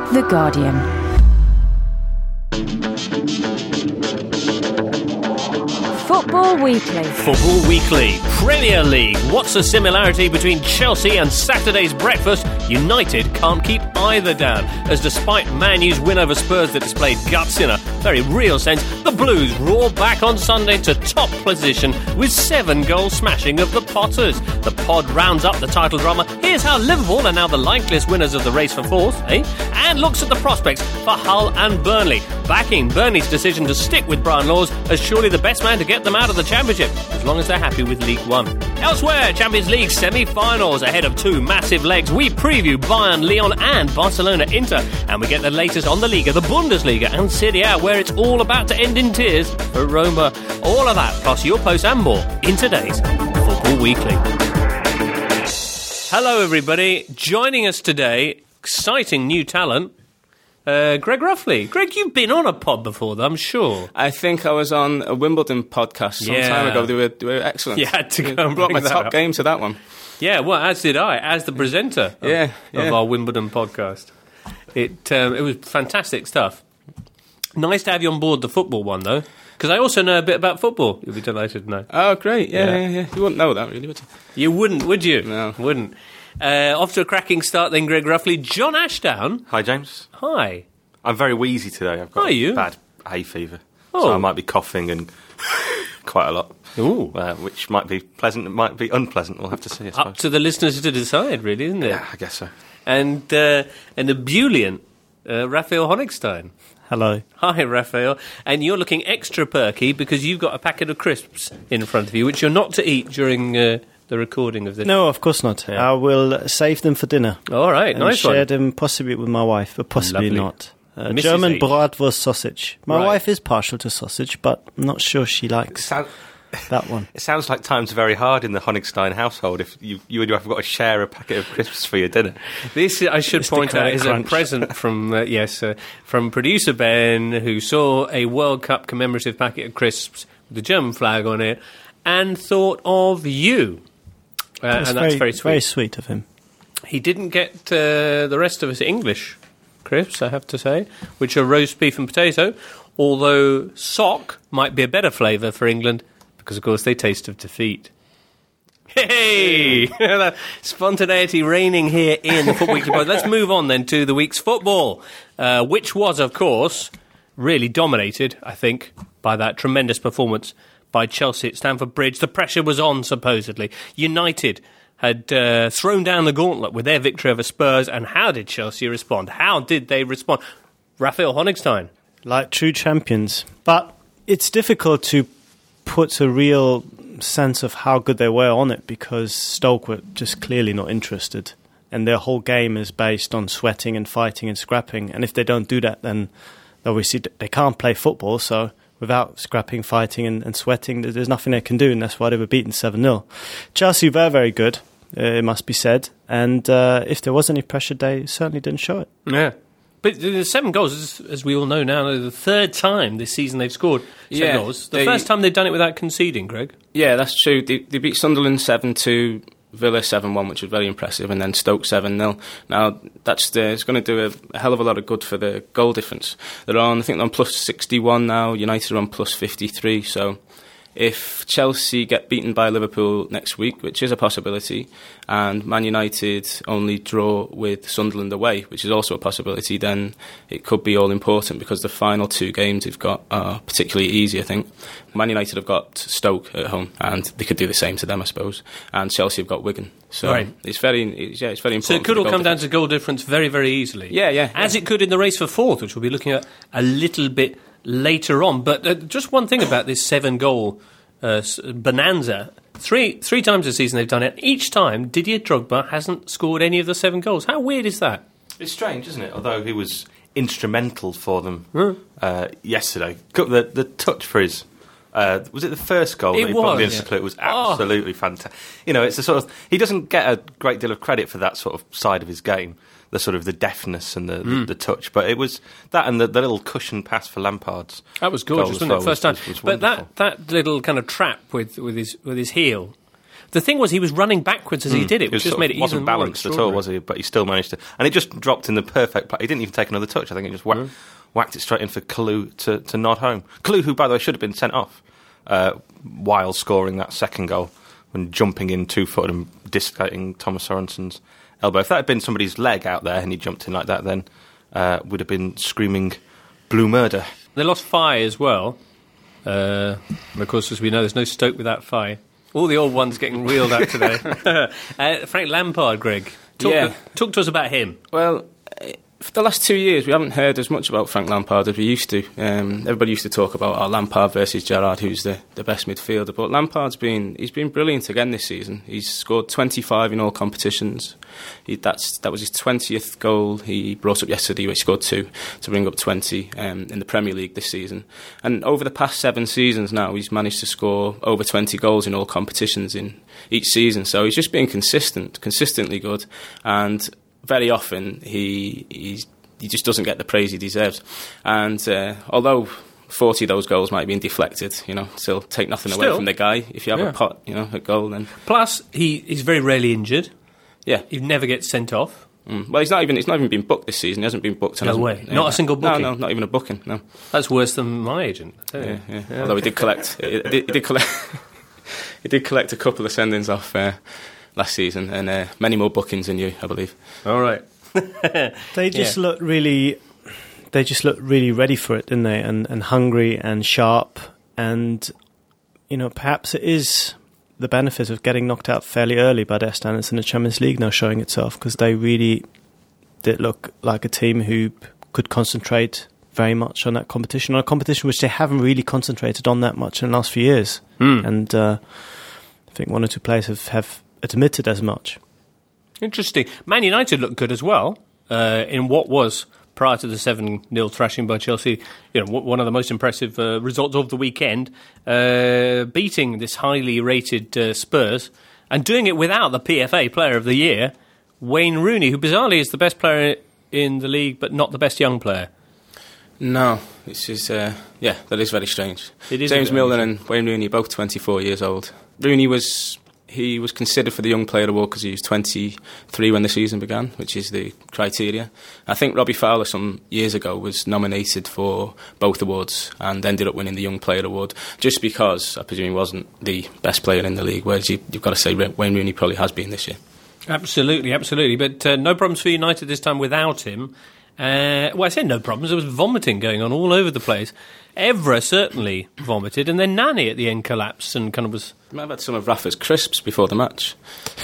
The Guardian. Football Weekly. Football Weekly. Premier League. What's the similarity between Chelsea and Saturday's breakfast? United can't keep either down, as despite Man U's win over Spurs that displayed guts in a very real sense, the Blues roar back on Sunday to top position with 7-goal smashing of the Potters. The pod rounds up the title drama. Here's how Liverpool are now the likeliest winners of the race for fourth, and looks at the prospects for Hull and Burnley, backing Burnley's decision to stick with Brian Laws as surely the best man to get them out of the Championship, as long as they're happy with League One. Elsewhere, Champions League semi-finals ahead of two massive legs. We preview Bayern, Lyon and Barcelona Inter, and we get the latest on the Liga, the Bundesliga and Serie A, where it's all about to end in tears for Roma. All of that, plus your posts and more, in today's Football Weekly. Hello everybody, joining us today, exciting new talent, Greg Ruffley. Greg, you've been on a pod before, though, I'm sure. I think I was on a Wimbledon podcast some time ago. They were excellent. You had to go and brought my top up. game to that one. Yeah, well, as did I, as the presenter of our Wimbledon podcast. It was fantastic stuff. Nice to have you on board the football one, though, because I also know a bit about football. You'll be delighted to know. Oh, great. Yeah. You wouldn't know that, really, would you? You wouldn't, would you? No. Wouldn't. Off to a cracking start then, Greg Ruffley. John Ashdown. Hi, James. Hi. I'm very wheezy today. I've got bad hay fever. So I might be coughing and quite a lot. Ooh. Which might be pleasant, it might be unpleasant. We'll have to see, I suppose. Up to the listeners to decide, really, isn't it? Yeah, I guess so. And ebullient Raphael Honigstein. Hello. Hi, Raphael. And you're looking extra perky because you've got a packet of crisps in front of you, which you're not to eat during the recording of this. No, of course not. Yeah. I will save them for dinner. All right, nice one. one. Share them possibly with my wife, but possibly Lovely. not. German bratwurst sausage. My Right. wife is partial to sausage, but I'm not sure she likes that one. It sounds like times are very hard in the Honigstein household if you and your wife have got to share a packet of crisps for your dinner. This, I should It's point the out, credit is crunch. a present from from producer Ben, who saw a World Cup commemorative packet of crisps with the German flag on it and thought of you. And that's very sweet. Very sweet of him. He didn't get the rest of us English crisps, I have to say, which are roast beef and potato, although sock might be a better flavour for England because, of course, they taste of defeat. Hey! Spontaneity reigning here in the Football Weekly Pod. Let's move on then to the week's football, which was, of course, really dominated, I think, by that tremendous performance by Chelsea at Stamford Bridge. The pressure was on, supposedly. United had thrown down the gauntlet with their victory over Spurs, and how did Chelsea respond? How did they respond? Raphael Honigstein. Like true champions. But it's difficult to put a real sense of how good they were on it because Stoke were just clearly not interested. And their whole game is based on sweating and fighting and scrapping. And if they don't do that, then obviously they can't play football, so without scrapping, fighting and sweating, there's nothing they can do, and that's why they were beaten 7-0. Chelsea were very good, it must be said, and if there was any pressure, they certainly didn't show it. Yeah. But the 7 goals, as we all know now, the third time this season they've scored 7 goals. The first time they've done it without conceding, Greg. Yeah, that's true. They beat Sunderland 7-2, Villa 7-1, which was very impressive, and then Stoke 7-0. Now, it's going to do a hell of a lot of good for the goal difference. I think they're on plus 61 now, United are on plus 53, so if Chelsea get beaten by Liverpool next week, which is a possibility, and Man United only draw with Sunderland away, which is also a possibility, then it could be all important because the final 2 games they've got are particularly easy, I think. Man United have got Stoke at home, and they could do the same to them, I suppose. And Chelsea have got Wigan. So it's very important. So it could all come down to goal difference very, very easily. Yeah. As it could in the race for fourth, which we'll be looking at a little bit later on. But just one thing about this 7-goal bonanza. Three times this season they've done it. Each time, Didier Drogba hasn't scored any of the 7 goals. How weird is that? It's strange, isn't it? Although he was instrumental for them yesterday. The touch for his... was it the first goal that he put into the was absolutely fantastic. It's the sort of... He doesn't get a great deal of credit for that sort of side of his game, the sort of the deftness and the touch. But it was that and the little cushion pass for Lampard's. That was gorgeous, wasn't it? First time. Was but that little kind of trap with his heel, the thing was he was running backwards as he did it, which just made it wasn't even balanced more at all, was he? But he still managed to, and it just dropped in the perfect place. He didn't even take another touch. I think it just whacked it straight in for Kalou to nod home. Kalou, who by the way should have been sent off while scoring that second goal, when jumping in 2-footed and dislocating Thomas Sorensen's elbow. If that had been somebody's leg out there and he jumped in like that, then would have been screaming blue murder. They lost Faye as well. And of course, as we know, there's no Stoke without Faye. All the old ones getting reeled out today. Frank Lampard, Greg. Talk to us about him. Well, for the last 2 years, we haven't heard as much about Frank Lampard as we used to. Everybody used to talk about Lampard versus Gerrard, who's the best midfielder. But Lampard's been brilliant again this season. He's scored 25 in all competitions. That was his 20th goal. He brought up yesterday, where he scored 2 to bring up 20 in the Premier League this season. And over the past 7 seasons now, he's managed to score over 20 goals in all competitions in each season. So he's just been consistently good, and very often he just doesn't get the praise he deserves. And although 40 of those goals might have been deflected, still take nothing away from the guy. If you have a pot, a goal, then plus he's very rarely injured. Yeah, he never gets sent off. Well, he's not even been booked this season. He hasn't been booked. No way. Not a single booking. No, not even a booking. No, that's worse than my agent. Yeah. Although he did collect. He did collect a couple of send-ins off last season, and many more bookings than you, I believe. All right. They just look really ready for it, didn't they? And hungry and sharp, and perhaps it is the benefit of getting knocked out fairly early by their standards in the Champions League now showing itself, because they really did look like a team who could concentrate very much on that competition, which they haven't really concentrated on that much in the last few years. And I think 1 or 2 players have admitted as much. Interesting. Man United looked good as well in what was, prior to the 7-0 thrashing by Chelsea, one of the most impressive results of the weekend, beating this highly rated Spurs and doing it without the PFA Player of the Year, Wayne Rooney, who bizarrely is the best player in the league but not the best young player. No, this is that is very strange. It is James Milner and Wayne Rooney, both 24 years old. Rooney was considered for the Young Player Award because he was 23 when the season began, which is the criteria. I think Robbie Fowler some years ago was nominated for both awards and ended up winning the Young Player Award, just because I presume he wasn't the best player in the league, whereas you've got to say Wayne Rooney probably has been this year. Absolutely. But no problems for United this time without him. I said no problems. There was vomiting going on all over the place. Evra certainly vomited, and then Nani at the end collapsed and kind of was... You might have had some of Rafa's crisps before the match.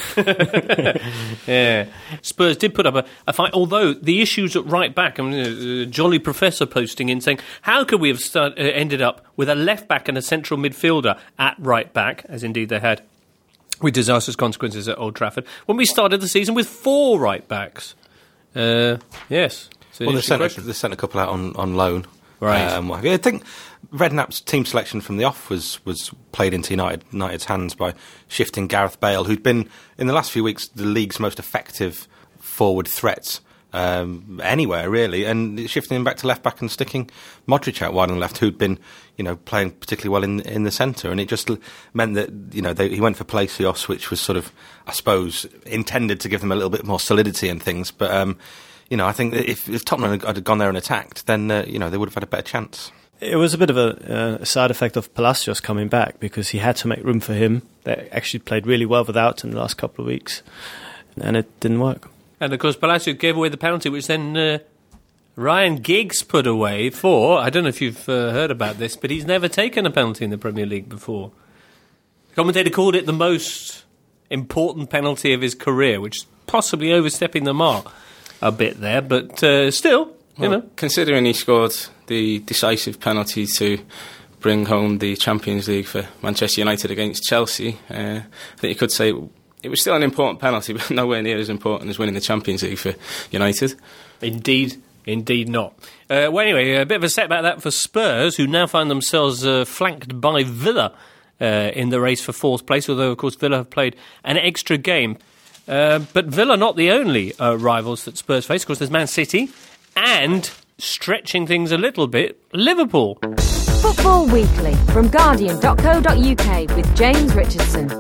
Yeah. Spurs did put up a fight, although the issues at right back, Jolly Professor posting in saying, how could we have ended up with a left back and a central midfielder at right back, as indeed they had, with disastrous consequences at Old Trafford, when we started the season with 4 right backs? Yes. Well, they sent a couple out on loan. Right. I think Redknapp's team selection from the off was played into United's hands by shifting Gareth Bale, who'd been, in the last few weeks, the league's most effective forward threat anywhere, really, and shifting him back to left-back and sticking Modric out wide on the left, who'd been, playing particularly well in the centre, and it just meant that, he went for Palacios, which was sort of, I suppose, intended to give them a little bit more solidity and things, but... I think that if Tottenham had gone there and attacked, then, they would have had a better chance. It was a bit of a side effect of Palacios coming back, because he had to make room for him. They actually played really well without him the last couple of weeks, and it didn't work. And, of course, Palacios gave away the penalty, which then Ryan Giggs put away for... I don't know if you've heard about this, but he's never taken a penalty in the Premier League before. The commentator called it the most important penalty of his career, which is possibly overstepping the mark a bit there, but still, considering he scored the decisive penalty to bring home the Champions League for Manchester United against Chelsea, I think you could say it was still an important penalty, but nowhere near as important as winning the Champions League for United. Indeed not. Well, anyway, a bit of a setback that for Spurs, who now find themselves flanked by Villa in the race for 4th place, although, of course, Villa have played an extra game. But Villa not the only rivals that Spurs face. Of course, there's Man City and, stretching things a little bit, Liverpool. Football Weekly from Guardian.co.uk with James Richardson.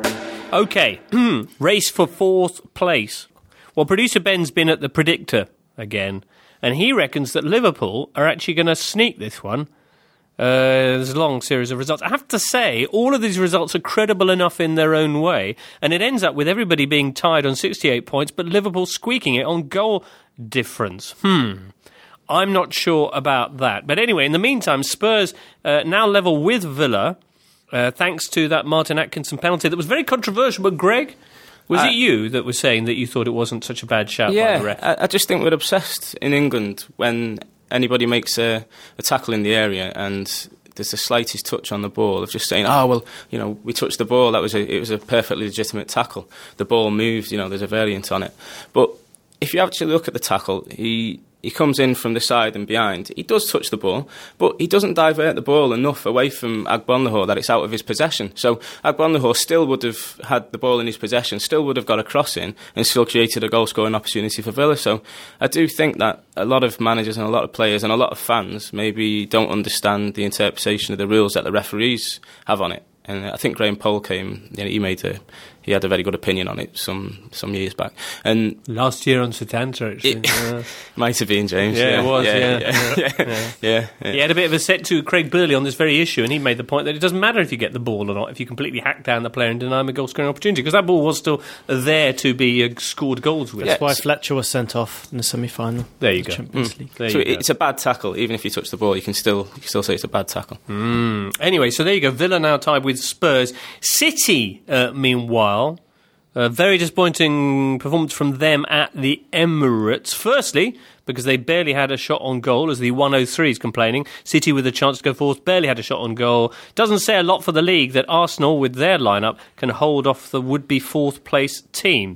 OK, race for 4th place. Well, producer Ben's been at the predictor again, and he reckons that Liverpool are actually going to sneak this one. There's a long series of results. I have to say, all of these results are credible enough in their own way, and it ends up with everybody being tied on 68 points, but Liverpool squeaking it on goal difference. I'm not sure about that. But anyway, in the meantime, Spurs now level with Villa, thanks to that Martin Atkinson penalty that was very controversial. But Greg, was it you that was saying that you thought it wasn't such a bad shout by the ref? I just think we're obsessed in England when anybody makes a tackle in the area and there's the slightest touch on the ball of just saying, we touched the ball, it was a perfectly legitimate tackle. The ball moved, there's a variant on it. But if you actually look at the tackle, he comes in from the side and behind. He does touch the ball, but he doesn't divert the ball enough away from Agbonlahor that it's out of his possession. So Agbonlahor still would have had the ball in his possession, still would have got a cross in, and still created a goal-scoring opportunity for Villa. So I do think that a lot of managers and a lot of players and a lot of fans maybe don't understand the interpretation of the rules that the referees have on it. And I think Graham Poll he had a very good opinion on it some years back. And last year on Setanta, actually. Might have been, James. Yeah, it was, yeah. He had a bit of a set to Craig Burley on this very issue, and he made the point that it doesn't matter if you get the ball or not, if you completely hack down the player and deny him a goal-scoring opportunity, because that ball was still there to be scored goals with. That's why Fletcher was sent off in the semi-final. There you go. Champions League. So it's a bad tackle. Even if you touch the ball, you can still say it's a bad tackle. Anyway, so there you go. Villa now tied with Spurs. City, meanwhile, a very disappointing performance from them at the Emirates. Firstly, because they barely had a shot on goal, as the 103 is complaining. City with a chance to go forth, barely had a shot on goal. Doesn't say a lot for the league that Arsenal, with their lineup, can hold off the would-be 4th place team.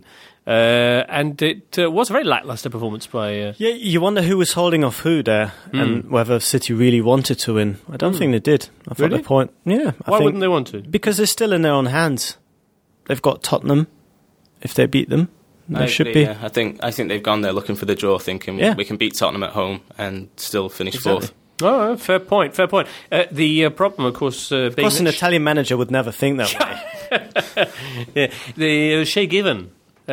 And it was a very lacklustre performance by... you wonder who was holding off who there, and whether City really wanted to win. I don't think they did. I thought Really? the point... Yeah. Why wouldn't they want to? Because they're still in their own hands. They've got Tottenham. If they beat them, they should be. Yeah, I think they've gone there looking for the draw, thinking we can beat Tottenham at home and still finish 4th. Oh, fair point. The problem, of course... Of course, an Italian manager would never think that way. The Shea Given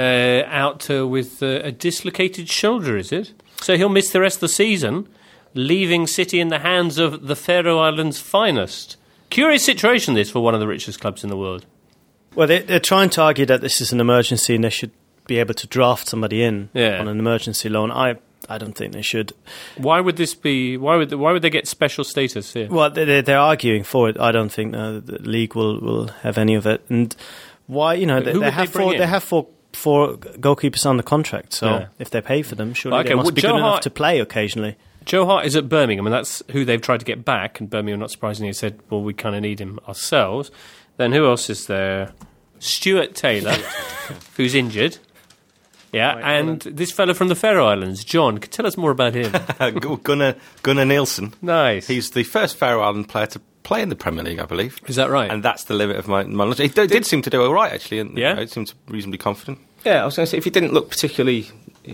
out with a dislocated shoulder, is it? So he'll miss the rest of the season, leaving City in the hands of the Faroe Islands' finest. Curious situation, this, for one of the richest clubs in the world. Well, they're trying to argue that this is an emergency and they should be able to draft somebody in on an emergency loan. I don't think they should. Why would this be? Why would they get special status here? Well, they're arguing for it. I don't think the league will have any of it. And why? They have four goalkeepers on the contract. So if they pay for them, surely they must be good enough to play occasionally. Joe Hart is at Birmingham, and that's who they've tried to get back. And Birmingham, not surprisingly, said, "Well, we kind of need him ourselves." Then who else is there? Stuart Taylor, who's injured. Yeah, and this fellow from the Faroe Islands, John. Tell us more about him. Gunnar Nielsen. Nice. He's the first Faroe Island player to play in the Premier League, I believe. Is that right? And that's the limit of my knowledge. He did seem to do all right, actually. And, he seemed reasonably confident. Yeah, I was going to say, if he didn't look particularly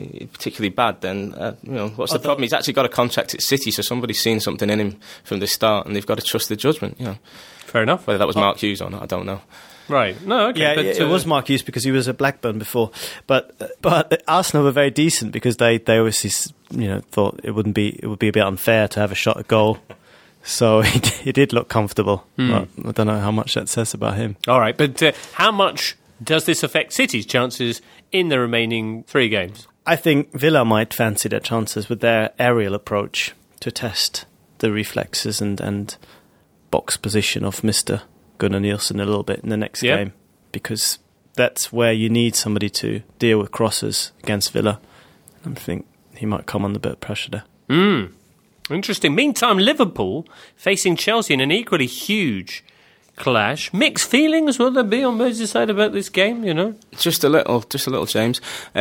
bad, then what's the problem? He's actually got a contract at City, so somebody's seen something in him from the start, and they've got to trust the judgment. Fair enough. Whether that was Mark Hughes or not, I don't know. Right. No, okay. Yeah, but, it was Mark Hughes because he was at Blackburn before. But Arsenal were very decent because they obviously thought it would be a bit unfair to have a shot at goal. So he did look comfortable. But I don't know how much that says about him. All right, but how much does this affect City's chances in the remaining 3 games? I think Villa might fancy their chances with their aerial approach to test the reflexes and box position of Mr. Gunnar Nielsen a little bit in the next game, because that's where you need somebody to deal with crosses against Villa. I think he might come under a bit of pressure there. Interesting. Meantime, Liverpool facing Chelsea in an equally huge clash. Mixed feelings will there be on Merseyside about this game? Just a little, James.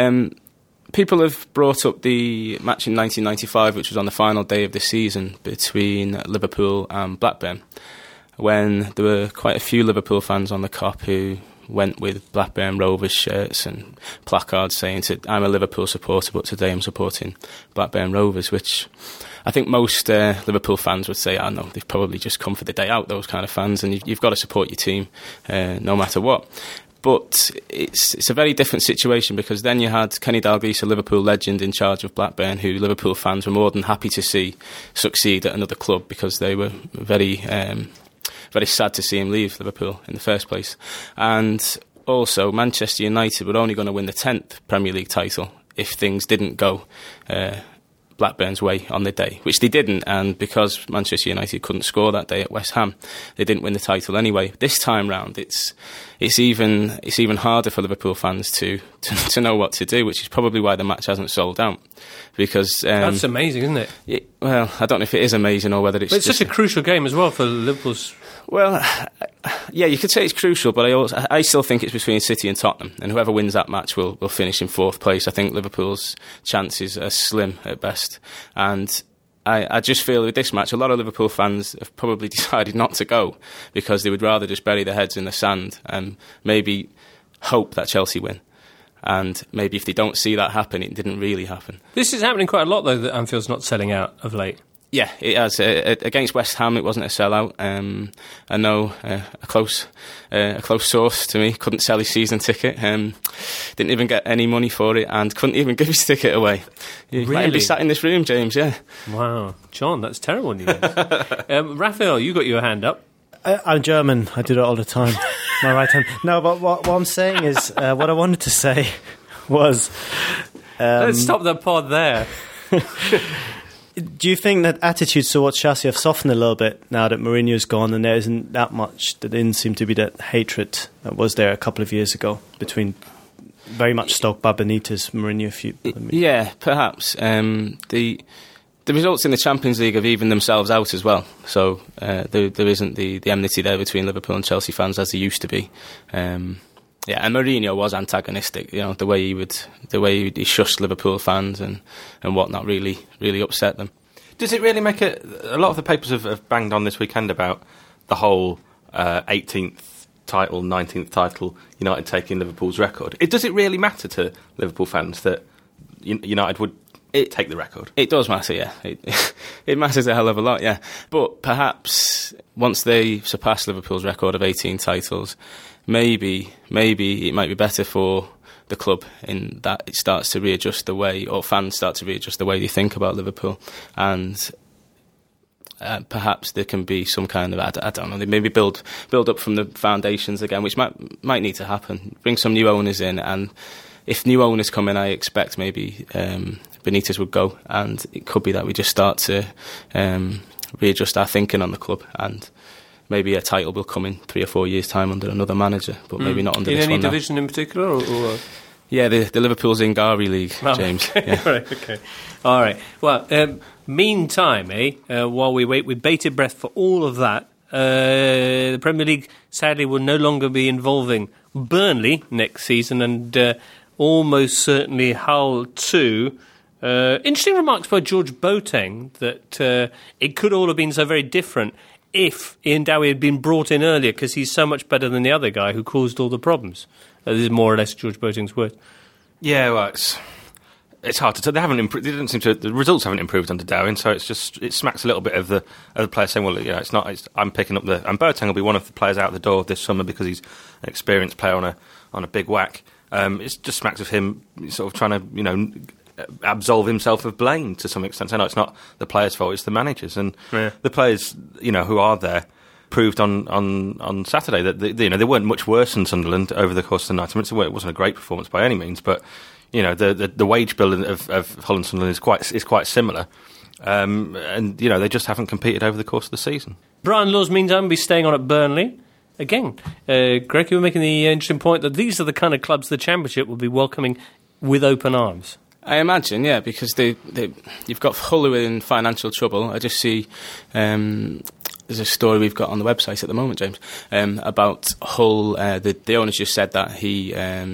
People have brought up the match in 1995, which was on the final day of the season between Liverpool and Blackburn, when there were quite a few Liverpool fans on the Kop who went with Blackburn Rovers shirts and placards saying, I'm a Liverpool supporter, but today I'm supporting Blackburn Rovers, which I think most Liverpool fans would say, no, they've probably just come for the day out, those kind of fans, and you've got to support your team no matter what. But it's a very different situation, because then you had Kenny Dalglish, a Liverpool legend, in charge of Blackburn, who Liverpool fans were more than happy to see succeed at another club, because they were very sad to see him leave Liverpool in the first place. And also, Manchester United were only going to win the 10th Premier League title if things didn't go Blackburn's way on the day, which they didn't, and because Manchester United couldn't score that day at West Ham, they didn't win the title anyway. This time round, it's even harder for Liverpool fans to know what to do, which is probably why the match hasn't sold out. Because that's amazing, isn't it? Well, I don't know if it is amazing or whether it's. But it's such a crucial game as well for Liverpool's. Well, yeah, you could say it's crucial, but I still think it's between City and Tottenham, and whoever wins that match will finish in 4th place. I think Liverpool's chances are slim at best, and I just feel with this match, a lot of Liverpool fans have probably decided not to go because they would rather just bury their heads in the sand and maybe hope that Chelsea win. And maybe if they don't see that happen, it didn't really happen. This is happening quite a lot, though, that Anfield's not selling out of late. Yeah, it has. Against West Ham, it wasn't a sellout. I know a close source to me couldn't sell his season ticket. Didn't even get any money for it, and couldn't even give his ticket away. You might be sat in this room, James. Yeah. Wow, John, that's terrible news. Raphael, you got your hand up. I'm German. I do that all the time. My right hand. No, but what I'm saying is, what I wanted to say was. Let's stop the pod there. Do you think that attitudes towards Chelsea have softened a little bit now that Mourinho's gone, and there isn't that much, there didn't seem to be that hatred that was there a couple of years ago between very much stoked by Benitez, Mourinho? Yeah, perhaps. The results in the Champions League have evened themselves out as well, so there isn't the enmity there between Liverpool and Chelsea fans as there used to be. Yeah, and Mourinho was antagonistic. You know, the way he shushed Liverpool fans and whatnot really upset them. Does it really make it? A lot of the papers have banged on this weekend about the whole 18th title, 19th title, United taking Liverpool's record. Does it really matter to Liverpool fans that United would take the record? It does matter, yeah. It matters a hell of a lot, yeah. But perhaps once they surpass Liverpool's record of 18 titles, maybe it might be better for the club in that it starts to readjust the way, or fans start to readjust the way they think about Liverpool, and perhaps there can be some kind of, I don't know, they maybe build up from the foundations again, which might need to happen. Bring some new owners in, and if new owners come in, I expect maybe Benitez would go, and it could be that we just start to readjust our thinking on the club, and maybe a title will come in 3 or 4 years' time under another manager, but maybe not under this one. In any division in particular? Or? Yeah, the Liverpool Zingari League, James. Yeah. Right, okay. All right. Well, meantime, while we wait with bated breath for all of that, the Premier League sadly will no longer be involving Burnley next season, and almost certainly Hull too. Interesting remarks by George Boateng that it could all have been so very different if Ian Dowie had been brought in earlier, because he's so much better than the other guy who caused all the problems. This is more or less George Boateng's word. Yeah, well, it's hard to tell. They haven't improved. The results haven't improved under Dowie, so it smacks a little bit of the players saying, "Well, it's not. I'm picking up and Boateng will be one of the players out the door this summer because he's an experienced player on a big whack." It just smacks of him sort of trying to absolve himself of blame to some extent. I know it's not the players' fault; it's the managers, and the players, who are there, proved on Saturday that they weren't much worse than Sunderland over the course of the night. I mean, it wasn't a great performance by any means, but the wage bill of Hull and Sunderland is quite similar, and they just haven't competed over the course of the season. Brian Laws, meantime, will be staying on at Burnley. Again, Greg, you were making the interesting point that these are the kind of clubs the Championship will be welcoming with open arms. I imagine, yeah, because you've got Hull who are in financial trouble. I just see there's a story we've got on the website at the moment, James, about Hull. The owner's just said that he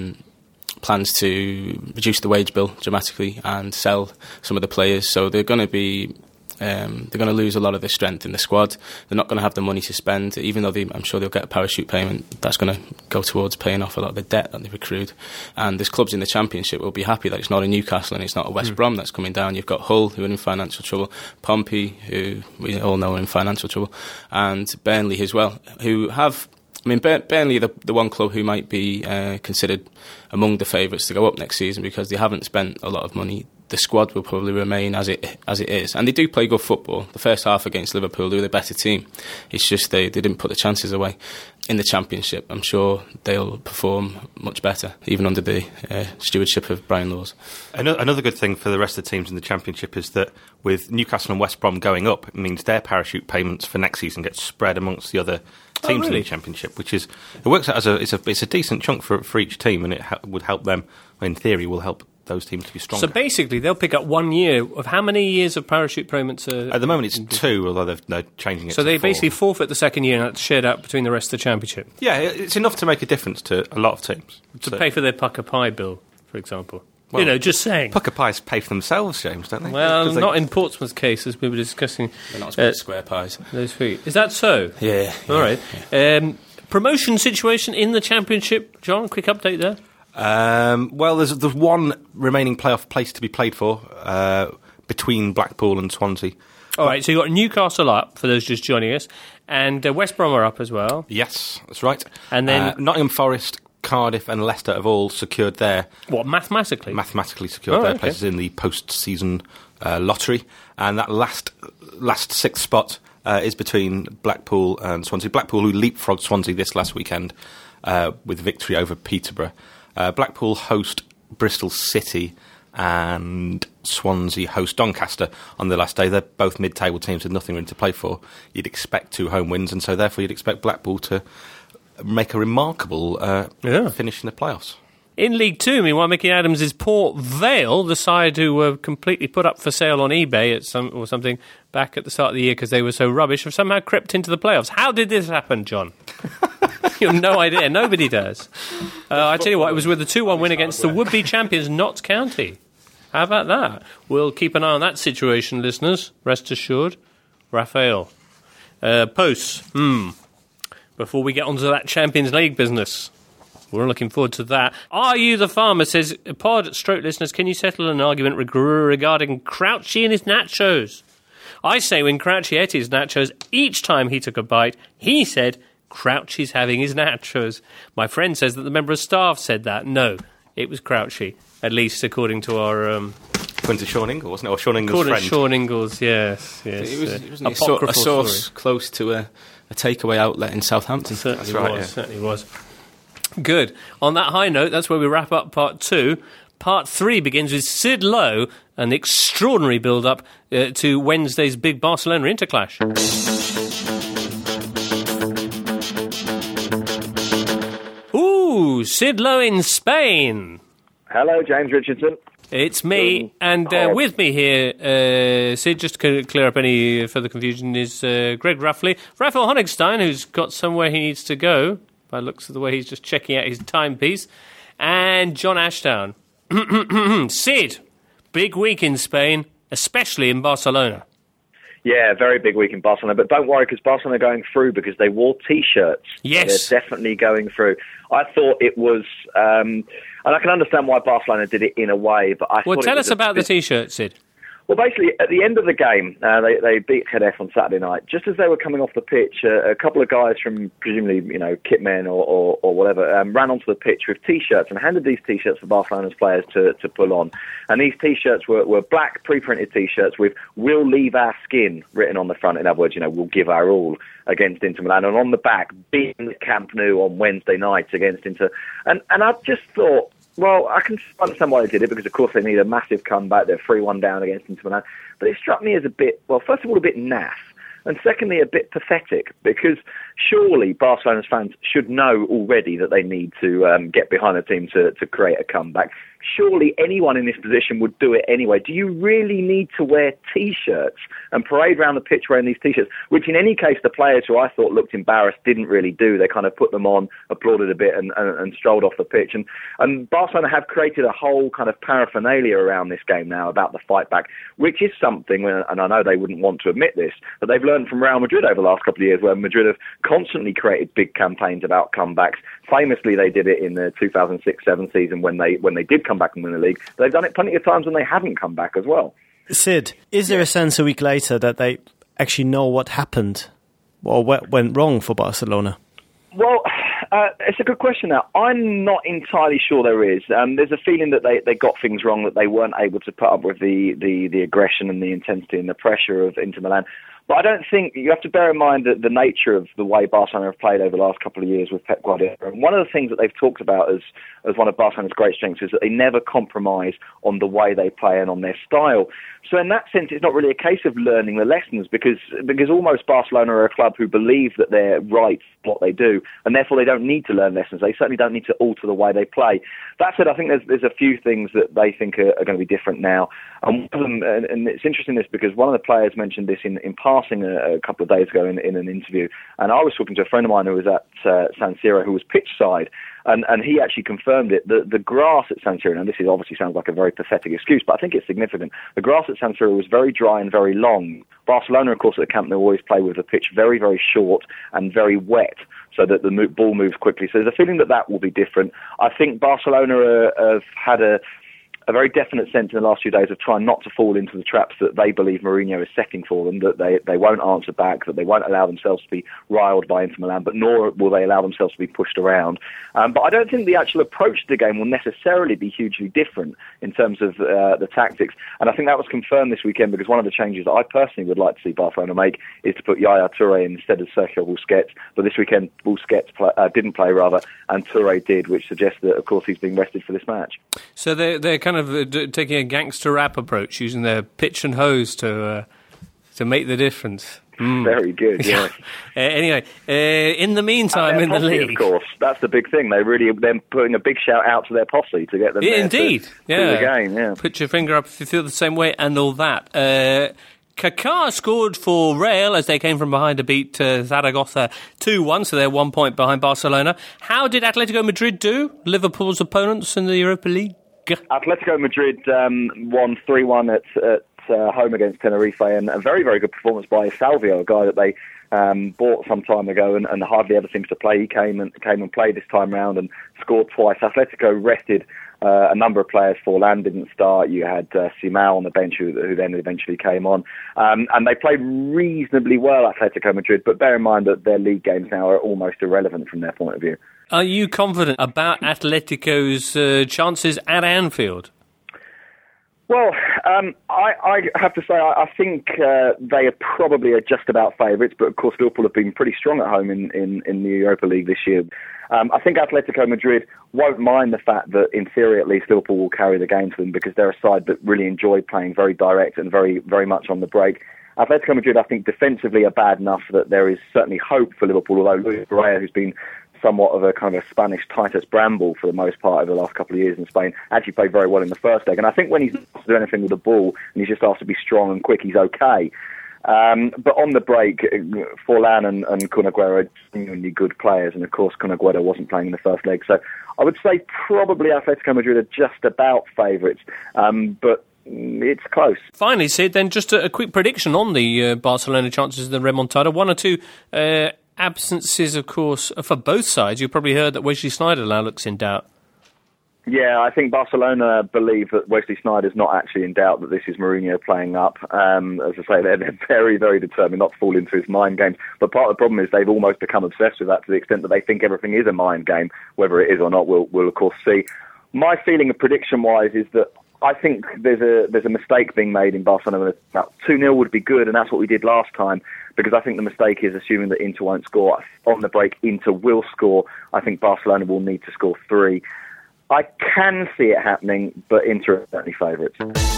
plans to reduce the wage bill dramatically and sell some of the players. So they're going to be they're going to lose a lot of their strength in the squad. They're not going to have the money to spend, even though I'm sure they'll get a parachute payment. That's going to go towards paying off a lot of the debt that they've accrued. And there's clubs in the Championship will be happy that it's not a Newcastle and it's not a West Brom that's coming down. You've got Hull, who are in financial trouble, Pompey, who we all know are in financial trouble, and Burnley as well, who have I mean, Burnley are the one club who might be considered among the favourites to go up next season because they haven't spent a lot of money. The squad will probably remain as it is, and they do play good football. The first half against Liverpool, they were the better team. It's just they didn't put the chances away. In the Championship, I'm sure they'll perform much better, even under the stewardship of Brian Laws. Another good thing for the rest of the teams in the Championship is that with Newcastle and West Brom going up, it means their parachute payments for next season get spread amongst the other teams in the Championship, which is it works out as it's a decent chunk for each team, and it would help them. In theory, will help those teams to be stronger. So basically, they'll pick up 1 year of how many years of parachute payments? At the moment, it's 2, although they're changing it. So they 4. basically forfeit the second year, and that's shared out between the rest of the Championship. Yeah, it's enough to make a difference to a lot of teams. To pay for their Pucker Pie bill, for example. Well, just saying. Pucker Pies pay for themselves, James, don't they? Well, not in Portsmouth's case, as we were discussing. They're not square pies. Those feet. Is that so? Yeah. All right. Yeah. Promotion situation in the Championship, John. Quick update there. Well, there's one remaining playoff place to be played for between Blackpool and Swansea. All right, so you've got Newcastle up, for those just joining us, and West Brom are up as well. Yes, that's right. And then Nottingham Forest, Cardiff and Leicester have all secured their... What, mathematically? Mathematically secured their places in the post-season lottery. And that last sixth spot is between Blackpool and Swansea. Blackpool, who leapfrogged Swansea this last weekend with victory over Peterborough. Blackpool host Bristol City and Swansea host Doncaster on the last day. They're both mid-table teams with nothing really to play for. You'd expect 2 home wins, and so therefore you'd expect Blackpool to make a remarkable finish in the playoffs. In League Two, meanwhile, Mickey Adams' Port Vale, the side who were completely put up for sale on eBay or something back at the start of the year because they were so rubbish, have somehow crept into the playoffs. How did this happen, John? You have no idea. Nobody does. I tell you what, it was with a 2-1 win against the would-be champions, Notts County. How about that? We'll keep an eye on that situation, listeners. Rest assured. Raphael. Posts. Before we get onto that Champions League business, we're looking forward to that. Are You the Farmer says, pod stroke listeners, can you settle an argument regarding Crouchy and his nachos? I say when Crouchy ate his nachos, each time he took a bite, he said, Crouchy's having his nachos. My friend says that the member of staff said that. No, it was Crouchy, at least according to our... According to Sean Ingle, wasn't it? Or Sean Ingle's friend. According to Sean Ingles, yes. It was a source close to a takeaway outlet in Southampton. Certainly was. Good. On that high note, that's where we wrap up part 2. Part 3 begins with Sid Lowe and the extraordinary build-up to Wednesday's big Barcelona interclash. Ooh, Sid Lowe in Spain. Hello, James Richardson. It's me, and with me here, Sid, just to clear up any further confusion, is Greg Ruffley, Raphael Honigstein, who's got somewhere he needs to go, by the looks of the way he's just checking out his timepiece, and John Ashdown. Sid, big week in Spain, especially in Barcelona. Yeah, very big week in Barcelona, but don't worry because Barcelona are going through because they wore T-shirts. Yes. They're definitely going through. I thought it was, and I can understand why Barcelona did it in a way, but I thought... Well, tell us about the T-shirt, Sid. Well, basically, at the end of the game, they beat Jerez on Saturday night. Just as they were coming off the pitch, a couple of guys from, presumably, kitmen or whatever, ran onto the pitch with T-shirts and handed these T-shirts for Barcelona's players to pull on. And these T-shirts were black, pre-printed T-shirts with "We'll leave our skin" written on the front. In other words, we'll give our all against Inter Milan. And on the back, beating the Camp Nou on Wednesday nights against Inter. And I just thought... Well, I can understand why they did it, because, of course, they need a massive comeback. They're 3-1 down against Inter Milan. But it struck me as a bit, well, first of all, a bit naff, and secondly, a bit pathetic, because surely Barcelona's fans should know already that they need to get behind the team to create a comeback. Surely anyone in this position would do it anyway. Do you really need to wear T-shirts and parade around the pitch wearing these T-shirts, which in any case the players who I thought looked embarrassed didn't really do. They kind of put them on, applauded a bit and strolled off the pitch. And Barcelona have created a whole kind of paraphernalia around this game now about the fight back, which is something, and I know they wouldn't want to admit this, but they've learned from Real Madrid over the last couple of years, where Madrid have constantly created big campaigns about comebacks. Famously, they did it in the 2006-07 season when they did come back and win the league. They've done it plenty of times when they haven't come back as well. Sid, is there a sense a week later that they actually know what happened or what went wrong for Barcelona? Well, It's a good question now. I'm not entirely sure there is. There's a feeling that they got things wrong, that they weren't able to put up with the aggression and the intensity and the pressure of Inter Milan. But I don't think, you have to bear in mind that the nature of the way Barcelona have played over the last couple of years with Pep Guardiola. And one of the things that they've talked about as one of Barcelona's great strengths is that they never compromise on the way they play and on their style. So in that sense, it's not really a case of learning the lessons because almost Barcelona are a club who believe that they're right in what they do, and therefore they don't need to learn lessons. They certainly don't need to alter the way they play. That said, I think there's a few things that they think are going to be different now. And one of them, and it's interesting this because one of the players mentioned this in passing a couple of days ago in an interview, and I was talking to a friend of mine who was at San Siro who was pitch side, and he actually confirmed it. The grass at San Siro, and this obviously sounds like a very pathetic excuse, but I think it's significant. The grass at San Siro was very dry and very long. Barcelona, of course, at the Camp Nou always play with a pitch very, very short and very wet, so that the ball moves quickly. So there's a feeling that will be different. I think Barcelona have had a very definite sense in the last few days of trying not to fall into the traps that they believe Mourinho is setting for them, that they won't answer back, that they won't allow themselves to be riled by Inter Milan, but nor will they allow themselves to be pushed around. But I don't think the actual approach to the game will necessarily be hugely different in terms of the tactics. And I think that was confirmed this weekend because one of the changes that I personally would like to see Barcelona make is to put Yaya Touré instead of Sergio Busquets. But this weekend, Busquets didn't play, and Touré did, which suggests that, of course, he's being rested for this match. So they're kind of taking a gangster rap approach, using their pitch and hose to make the difference. Very good, yeah. Anyway, in the meantime, in the league, of course, that's the big thing. They're putting a big shout out to their posse to get them indeed, the game. Yeah, put your finger up if you feel the same way, and all that. Kaká scored for Real as they came from behind to beat Zaragoza 2-1, so they're 1 point behind Barcelona. How did Atletico Madrid do, Liverpool's opponents in the Europa League? Atletico Madrid won 3-1 at home against Tenerife, and a very, very good performance by Salvio, a guy that they bought some time ago and hardly ever seems to play. He came and played this time round and scored twice. Atletico rested a number of players. Forlan didn't start. You had Simao on the bench who then eventually came on. And they played reasonably well, Atletico Madrid, but bear in mind that their league games now are almost irrelevant from their point of view. Are you confident about Atletico's chances at Anfield? Well, I have to say I think they are probably just about favourites, but of course Liverpool have been pretty strong at home in the Europa League this year. I think Atletico Madrid won't mind the fact that, in theory at least, Liverpool will carry the game to them because they're a side that really enjoy playing very direct and very, very much on the break. Atletico Madrid, I think, defensively are bad enough that there is certainly hope for Liverpool, although Luis Correa, who's been somewhat of a kind of a Spanish Titus Bramble for the most part over the last couple of years in Spain, actually played very well in the first leg. And I think when he's not to do anything with the ball and he's just asked to be strong and quick, he's okay. But on the break, Forlan and Kun Aguero are genuinely good players, and of course Kun Aguero wasn't playing in the first leg. So I would say probably Atletico Madrid are just about favourites, but it's close. Finally, Sid, then just a quick prediction on the Barcelona chances of the remontada. One or two absences, of course, for both sides. You've probably heard that Wesley Sneijder now looks in doubt. Yeah, I think Barcelona believe that Wesley Sneijder's not actually in doubt, that this is Mourinho playing up. As I say, they're very, very determined not to fall into his mind games. But part of the problem is they've almost become obsessed with that to the extent that they think everything is a mind game. Whether it is or not, we'll of course see. My feeling of prediction-wise is that I think there's a mistake being made in Barcelona. About 2-0 would be good, and that's what we did last time, because I think the mistake is assuming that Inter won't score. On the break, Inter will score. I think Barcelona will need to score 3. I can see it happening, but Inter are certainly favourites.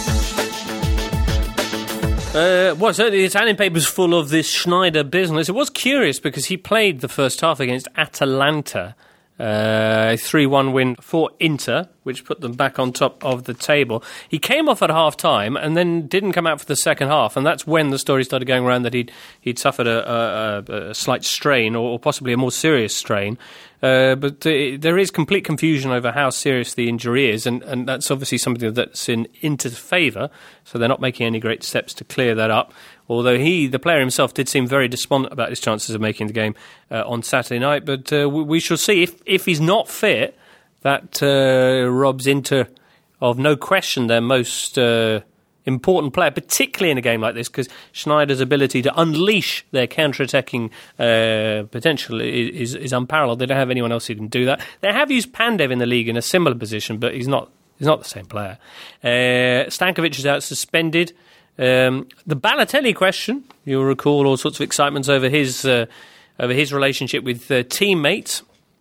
Well, certainly the Italian paper's full of this Sneijder business. It was curious because he played the first half against Atalanta, a 3-1 win for Inter, which put them back on top of the table. He came off at half-time and then didn't come out for the second half, and that's when the story started going around that he'd suffered a slight strain, or possibly a more serious strain. But there is complete confusion over how serious the injury is, and that's obviously something that's in Inter's favour, so they're not making any great steps to clear that up. Although the player himself, did seem very despondent about his chances of making the game on Saturday night. But we shall see. If he's not fit, that robs Inter of no question their most important player, particularly in a game like this, because Schneider's ability to unleash their counter-attacking potential is unparalleled. They don't have anyone else who can do that. They have used Pandev in the league in a similar position, but he's not the same player. Stankovic is out suspended. The Balotelli question, you'll recall all sorts of excitements over his relationship with teammates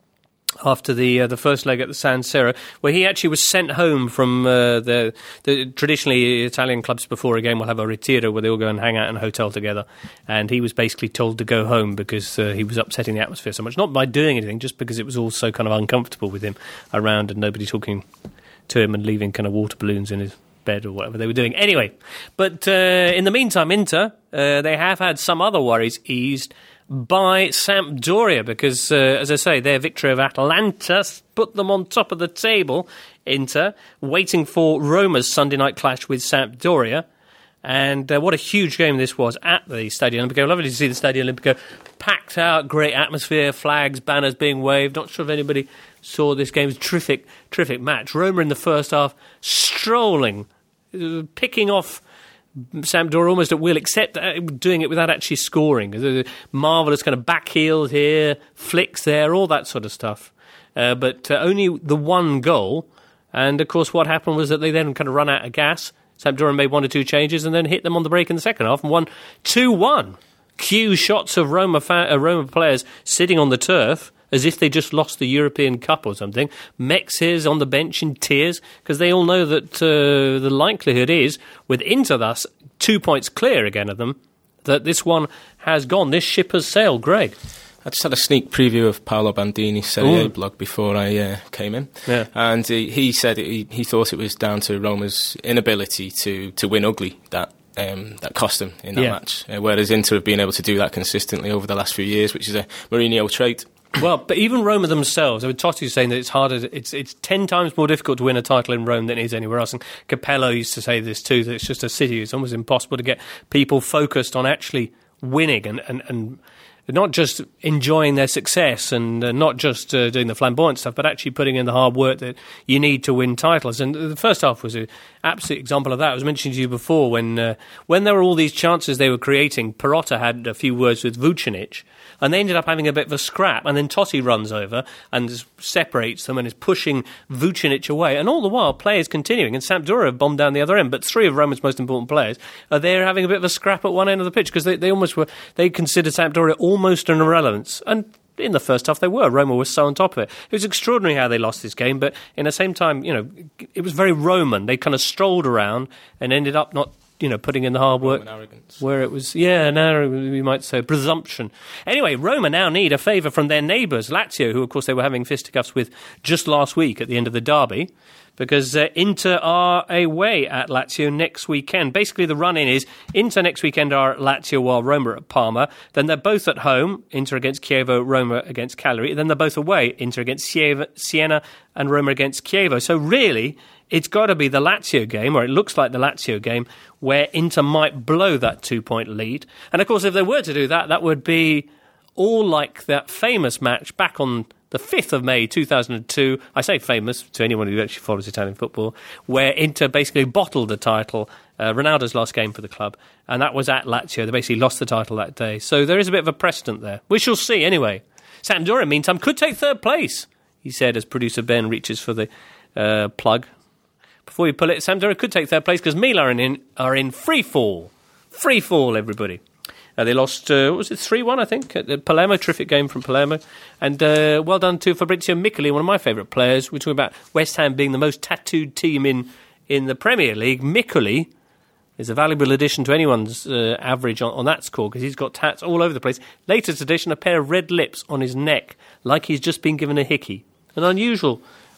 after the first leg at the San Siro, where he actually was sent home from the traditionally Italian clubs before a game will have a ritiro where they all go and hang out in a hotel together, and he was basically told to go home because he was upsetting the atmosphere so much, not by doing anything, just because it was all so kind of uncomfortable with him around and nobody talking to him and leaving kind of water balloons in his bed or whatever they were doing. Anyway, but in the meantime, Inter, they have had some other worries eased by Sampdoria because, as I say, their victory of Atalanta put them on top of the table, Inter, waiting for Roma's Sunday night clash with Sampdoria. And what a huge game this was at the Stadio Olimpico. Lovely to see the Stadio Olimpico packed out, great atmosphere, flags, banners being waved. Not sure if anybody saw this game. It was a terrific match. Roma in the first half, strolling, picking off Sampdoria almost at will, except doing it without actually scoring. Marvellous kind of back heels here, flicks there, all that sort of stuff. But only the one goal. And, of course, what happened was that they then kind of run out of gas. Sampdoria made 1 or 2 changes and then hit them on the break in the second half and won 2-1. Cue shots of Roma players sitting on the turf as if they just lost the European Cup or something. Mexes on the bench in tears because they all know that the likelihood is, with Inter thus 2 points clear again of them, that this one has gone. This ship has sailed. Greg? I just had a sneak preview of Paolo Bandini's Serie A blog before I came in. Yeah. And he said he thought it was down to Roma's inability to win ugly that cost them in that match. Whereas Inter have been able to do that consistently over the last few years, which is a Mourinho trait. Well, but even Roma themselves, I mean, Totti's saying that it's harder. It's 10 times more difficult to win a title in Rome than it is anywhere else. And Capello used to say this too, that it's just a city. It's almost impossible to get people focused on actually winning and not just enjoying their success and not just doing the flamboyant stuff, but actually putting in the hard work that you need to win titles. And the first half was an absolute example of that. I was mentioning to you before when there were all these chances they were creating, Perotta had a few words with Vucinic, and they ended up having a bit of a scrap, and then Totti runs over and separates them and is pushing Vucinic away, and all the while players continuing, and Sampdoria have bombed down the other end, but 3 of Roma's most important players are there having a bit of a scrap at one end of the pitch because they considered Sampdoria almost an irrelevance, and in the first half they were. Roma was so on top of it. It was extraordinary how they lost this game, but in the same time, it was very Roman. They kind of strolled around and ended up not putting in the hard work where it was, now we might say presumption. Anyway, Roma now need a favour from their neighbours, Lazio, who of course they were having fisticuffs with just last week at the end of the derby, because Inter are away at Lazio next weekend. Basically, the run-in is Inter next weekend are at Lazio while Roma are at Parma. Then they're both at home, Inter against Chievo, Roma against Cagliari. Then they're both away, Inter against Siena and Roma against Chievo. So really, it's got to be the Lazio game, or it looks like the Lazio game, where Inter might blow that 2-point lead. And of course, if they were to do that, that would be all like that famous match back on the 5th of May 2002, I say famous to anyone who actually follows Italian football, where Inter basically bottled the title, Ronaldo's last game for the club, and that was at Lazio. They basically lost the title that day. So there is a bit of a precedent there. We shall see anyway. Sampdoria, meantime, could take 3rd place, he said as producer Ben reaches for the plug. Before you pull it, Sampdoria could take 3rd place because Milan are in free fall. Free fall, everybody. They lost, 3-1, I think, at Palermo. Terrific game from Palermo. And well done to Fabrizio Miccoli, one of my favourite players. We're talking about West Ham being the most tattooed team in the Premier League. Miccoli is a valuable addition to anyone's average on that score because he's got tats all over the place. Latest addition, a pair of red lips on his neck, like he's just been given a hickey. An unusual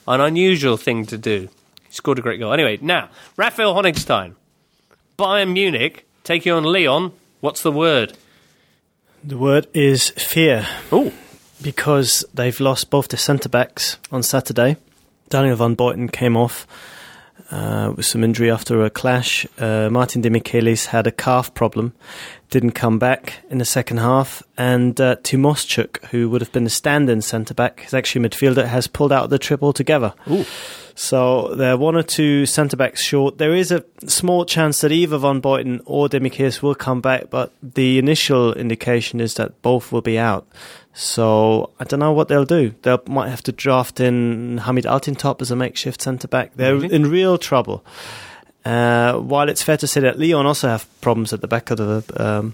thing to do. He scored a great goal. Anyway, now, Raphael Honigstein. Bayern Munich taking on Lyon. What's the word? The word is fear. Oh. Because they've lost both the centre-backs on Saturday. Daniel van Buiten came off with some injury after a clash. Martin de Michelis had a calf problem, didn't come back in the second half. And Timoschuk, who would have been the stand-in centre-back, is actually a midfielder, has pulled out the trip altogether. Ooh. So they're one or two centre-backs short. There is a small chance that either Van Buiten or Demichelis will come back, but the initial indication is that both will be out. So I don't know what they'll do. They might have to draft in Hamid Altintop as a makeshift centre-back. They're in real trouble. While it's fair to say that Lyon also have problems at the back of the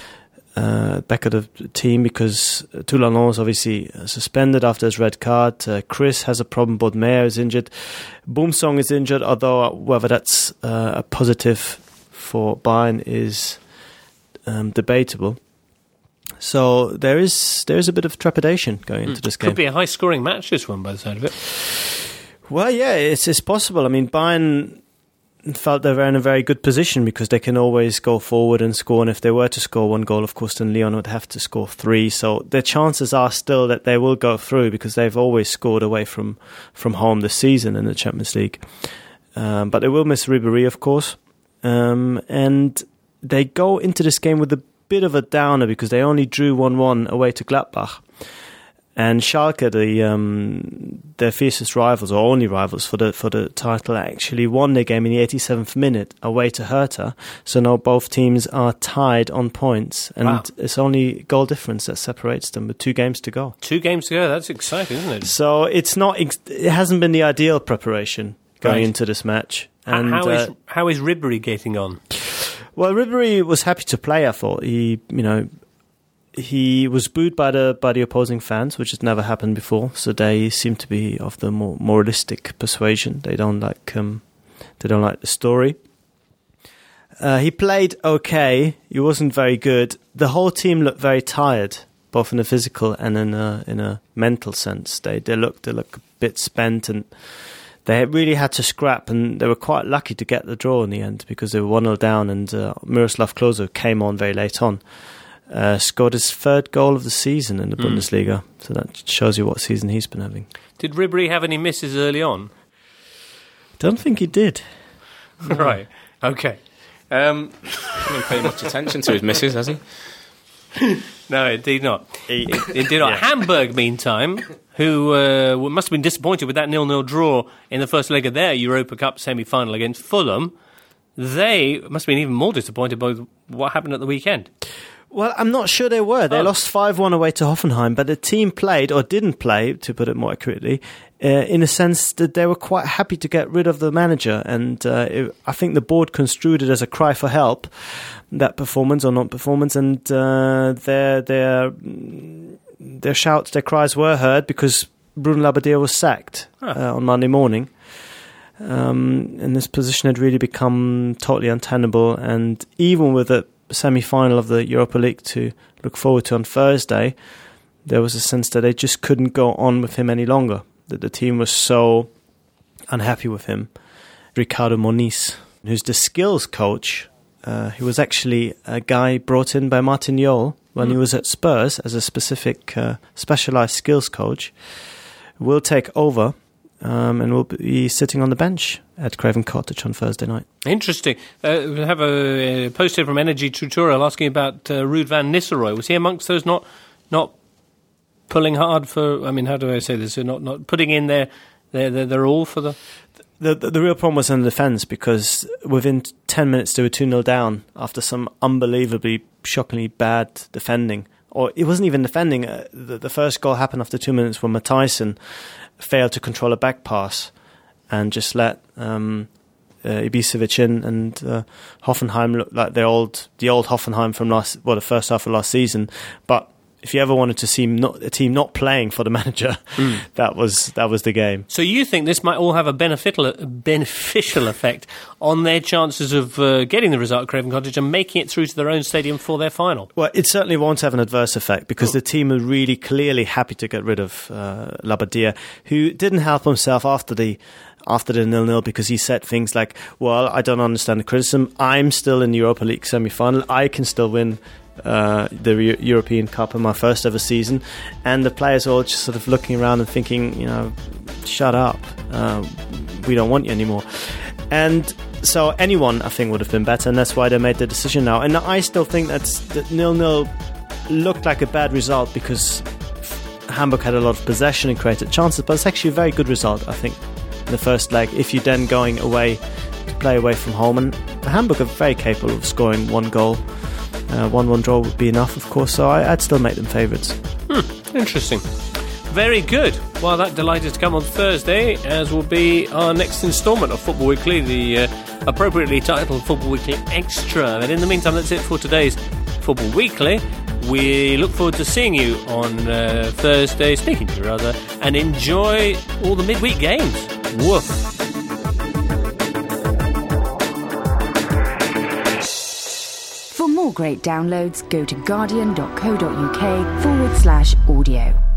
team, because Toulanon is obviously suspended after his red card. Chris has a problem. Bodmer is injured. Boumsong is injured, although whether that's a positive for Bayern is debatable. So there is a bit of trepidation going into this game. Could be a high-scoring match, this one, by the sound of it. Well, yeah, it's possible. I mean, Bayern felt they were in a very good position because they can always go forward and score, and if they were to score one goal, of course, then Lyon would have to score 3. So their chances are still that they will go through, because they've always scored away from home this season in the Champions League. But they will miss Ribéry, of course. And they go into this game with a bit of a downer because they only drew 1-1 away to Gladbach. And Schalke, their fiercest rivals, or only rivals for the title, actually won their game in the 87th minute away to Hertha. So now both teams are tied on points, and It's only goal difference that separates them with 2 games to go. 2 games to go. That's exciting, isn't it? So it hasn't been the ideal preparation going into this match. And how is Ribéry getting on? Well, Ribéry was happy to play. I thought he was booed by the opposing fans, which has never happened before. So they seem to be of the more moralistic persuasion. They don't like the story. He played okay. He wasn't very good. The whole team looked very tired, both in a physical and in a mental sense. They look a bit spent, and they really had to scrap, and they were quite lucky to get the draw in the end because they were 1-0 down, and Miroslav Klose came on very late on. Scored his 3rd goal of the season in the Bundesliga, so that shows you what season he's been having. Did Ribéry have any misses early on? Don't think he did. Right, okay. He didn't pay much attention to his misses, has he? No, indeed not. Indeed not. Hamburg, meantime, who must have been disappointed with that 0-0 draw in the first leg of their Europa Cup semi-final against Fulham, they must have been even more disappointed by what happened at the weekend. Well, I'm not sure they were. They lost 5-1 away to Hoffenheim, but the team played, or didn't play, to put it more accurately, in a sense that they were quite happy to get rid of the manager. And I think the board construed it as a cry for help, that performance or non-performance. And their shouts, their cries were heard because Bruno Labbadia was sacked on Monday morning. And this position had really become totally untenable. And even with a semi-final of the Europa League to look forward to on Thursday, there was a sense that they just couldn't go on with him any longer, that the team was so unhappy with him. Ricardo Moniz, who's the skills coach, he was actually a guy brought in by Martin Jol when he was at Spurs as a specific specialised skills coach, will take over and will be sitting on the bench at Craven Cottage on Thursday night. Interesting. We have a post here from Energy Tutorial asking about Ruud van Nistelrooy. Was he amongst those not pulling hard for? I mean, how do I say this? Not putting in their all for the. The real problem was in the defence, because within 10 minutes they were 2-0 down after some unbelievably, shockingly bad defending. Or it wasn't even defending. The first goal happened after 2 minutes when Matthijssen failed to control a back pass and just let Ibisevic in, and Hoffenheim looked like the old Hoffenheim from the first half of last season. But if you ever wanted to see a team not playing for the manager, that was the game. So you think this might all have a beneficial effect on their chances of getting the result at Craven Cottage and making it through to their own stadium for their final? Well, it certainly won't have an adverse effect, because the team are really clearly happy to get rid of Labbadia, who didn't help himself after the 0-0, because he said things like, well, I don't understand the criticism. I'm still in the Europa League semi-final. I can still win the European Cup in my first ever season. And the players are all just sort of looking around and thinking, shut up. We don't want you anymore. And so anyone, I think, would have been better, and that's why they made the decision now. And I still think that 0-0 looked like a bad result because Hamburg had a lot of possession and created chances, but it's actually a very good result, I think. the first leg if you're then going away to play away from home. And Hamburg are very capable of scoring 1 goal. 1-1 draw would be enough, of course, so I'd still make them favourites. Interesting. Very good. Well, that delighted to come on Thursday, as will be our next instalment of Football Weekly, the appropriately titled Football Weekly Extra. And in the meantime, that's it for today's Football Weekly. We look forward to seeing you on Thursday, speaking to you rather, and enjoy all the midweek games. Woof. For more great downloads, go to guardian.co.uk/audio.